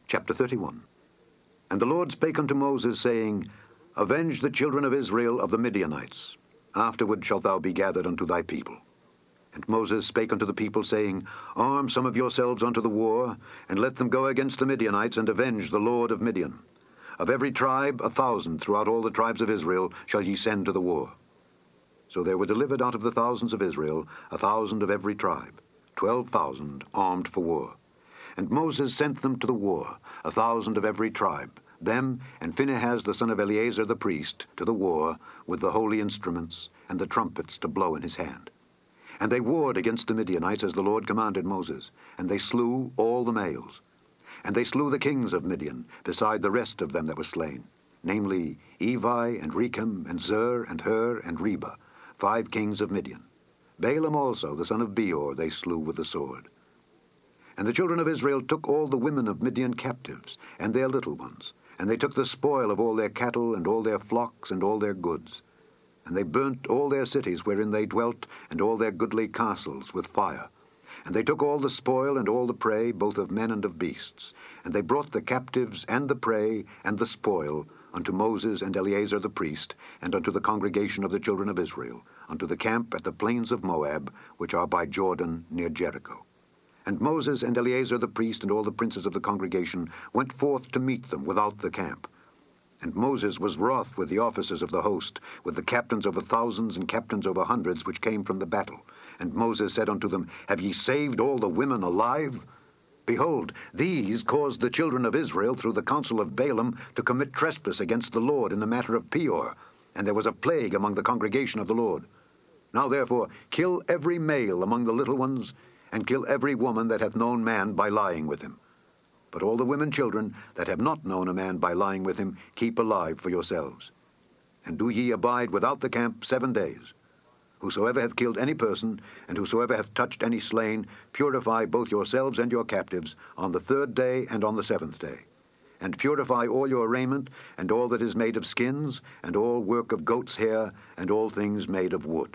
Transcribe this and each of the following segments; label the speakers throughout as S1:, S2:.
S1: Chapter 31. And the Lord spake unto Moses, saying, Avenge the children of Israel of the Midianites. Afterward shalt thou be gathered unto thy people. And Moses spake unto the people, saying, Arm some of yourselves unto the war, and let them go against the Midianites, and avenge the lord of Midian. Of every tribe 1,000 throughout all the tribes of Israel shall ye send to the war. So there were delivered out of the thousands of Israel 1,000 of every tribe, 12,000 armed for war. And Moses sent them to the war, 1,000 of every tribe, them and Phinehas the son of Eleazar the priest, to the war, with the holy instruments, and the trumpets to blow in his hand. And they warred against the Midianites as the Lord commanded Moses, and they slew all the males. And they slew the kings of Midian, beside the rest of them that were slain, namely Evi, and Rechem, and Zur, and Hur, and Reba, 5 kings of Midian. Balaam also, the son of Beor, they slew with the sword. And the children of Israel took all the women of Midian captives, and their little ones, and they took the spoil of all their cattle, and all their flocks, and all their goods. And they burnt all their cities wherein they dwelt, and all their goodly castles, with fire. And they took all the spoil and all the prey, both of men and of beasts. And they brought the captives and the prey and the spoil unto Moses and Eleazar the priest, and unto the congregation of the children of Israel, unto the camp at the plains of Moab, which are by Jordan near Jericho. And Moses and Eleazar the priest and all the princes of the congregation went forth to meet them without the camp. And Moses was wroth with the officers of the host, with the captains over thousands and captains over hundreds, which came from the battle. And Moses said unto them, Have ye saved all the women alive? Behold, these caused the children of Israel through the counsel of Balaam to commit trespass against the Lord in the matter of Peor, and there was a plague among the congregation of the Lord. Now therefore kill every male among the little ones, and kill every woman that hath known man by lying with him. But all the women children that have not known a man by lying with him, keep alive for yourselves. And do ye abide without the camp 7 days. Whosoever hath killed any person, and whosoever hath touched any slain, purify both yourselves and your captives on the 3rd day and on the 7th day. And purify all your raiment, and all that is made of skins, and all work of goat's hair, and all things made of wood.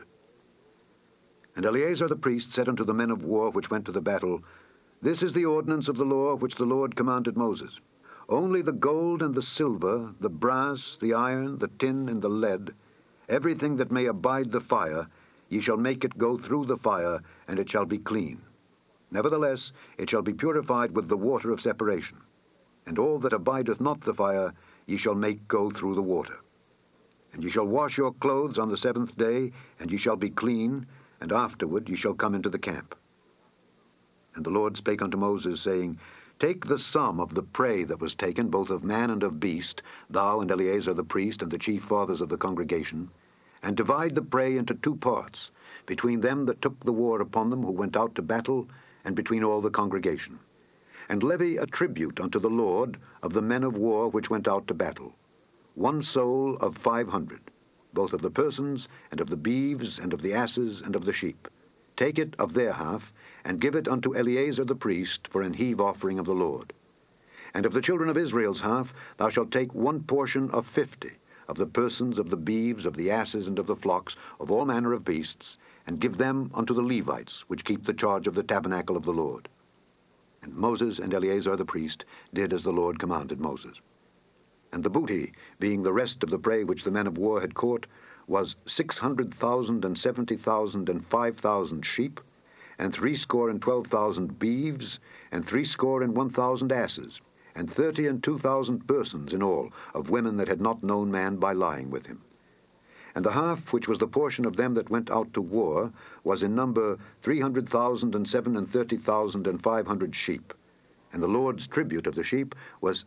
S1: And Eleazar the priest said unto the men of war which went to the battle, This is the ordinance of the law which the Lord commanded Moses. Only the gold and the silver, the brass, the iron, the tin, and the lead, everything that may abide the fire, ye shall make it go through the fire, and it shall be clean. Nevertheless, it shall be purified with the water of separation. And all that abideth not the fire, ye shall make go through the water. And ye shall wash your clothes on the 7th day, and ye shall be clean, and afterward ye shall come into the camp. And the Lord spake unto Moses, saying, Take the sum of the prey that was taken, both of man and of beast, thou and Eleazar the priest, and the chief fathers of the congregation, and divide the prey into 2 parts, between them that took the war upon them who went out to battle, and between all the congregation. And levy a tribute unto the Lord of the men of war which went out to battle, 1 soul of 500, both of the persons, and of the beeves, and of the asses, and of the sheep. Take it of their half, and give it unto Eleazar the priest for an heave offering of the Lord. And of the children of Israel's half thou shalt take 1 portion of 50, of the persons, of the beeves, of the asses, and of the flocks, of all manner of beasts, and give them unto the Levites, which keep the charge of the tabernacle of the Lord. And Moses and Eleazar the priest did as the Lord commanded Moses. And the booty, being the rest of the prey which the men of war had caught, was 600,000 and 70,000 and 5,000 sheep, and 62,000 beeves, and 61,000 asses, and 32,000 persons in all, of women that had not known man by lying with him. And the half which was the portion of them that went out to war was in number 300,000 and 37,000 and 500 sheep. And the Lord's tribute of the sheep was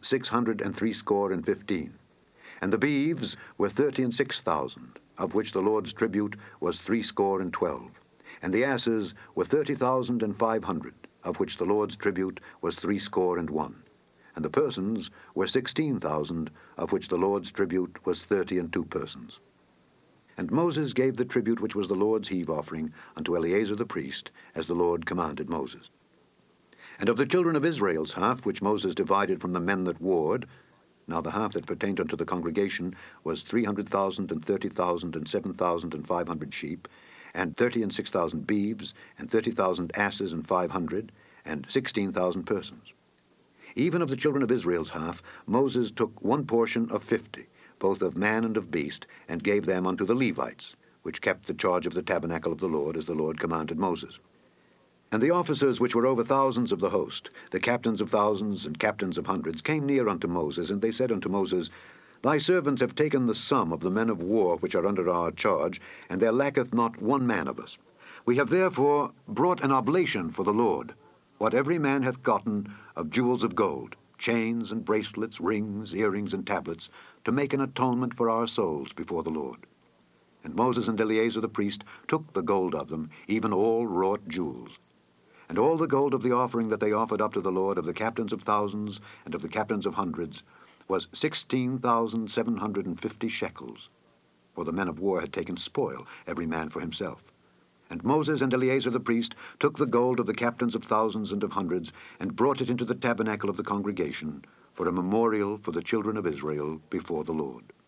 S1: 615. And the beeves were 36,000, of which the Lord's tribute was 312. And the asses were 30,500, of which the Lord's tribute was 61. And the persons were 16,000, of which the Lord's tribute was 32 persons. And Moses gave the tribute which was the Lord's heave offering unto Eleazar the priest, as the Lord commanded Moses. And of the children of Israel's half, which Moses divided from the men that warred, now the half that pertained unto the congregation was 300,000 and 30,000 and 7,500 sheep, and 36,000 beeves, and 30,000 asses and 500, and 16,000 persons. Even of the children of Israel's half, Moses took one portion of 50, both of man and of beast, and gave them unto the Levites, which kept the charge of the tabernacle of the Lord, as the Lord commanded Moses. And the officers which were over thousands of the host, the captains of thousands and captains of hundreds, came near unto Moses, and they said unto Moses, Thy servants have taken the sum of the men of war which are under our charge, and there lacketh not one man of us. We have therefore brought an oblation for the Lord, what every man hath gotten of jewels of gold, chains and bracelets, rings, earrings, and tablets, to make an atonement for our souls before the Lord. And Moses and Eleazar the priest took the gold of them, even all wrought jewels. And all the gold of the offering that they offered up to the Lord of the captains of thousands and of the captains of hundreds was 16,750 shekels. For the men of war had taken spoil, every man for himself. And Moses and Eleazar the priest took the gold of the captains of thousands and of hundreds, and brought it into the tabernacle of the congregation, for a memorial for the children of Israel before the Lord.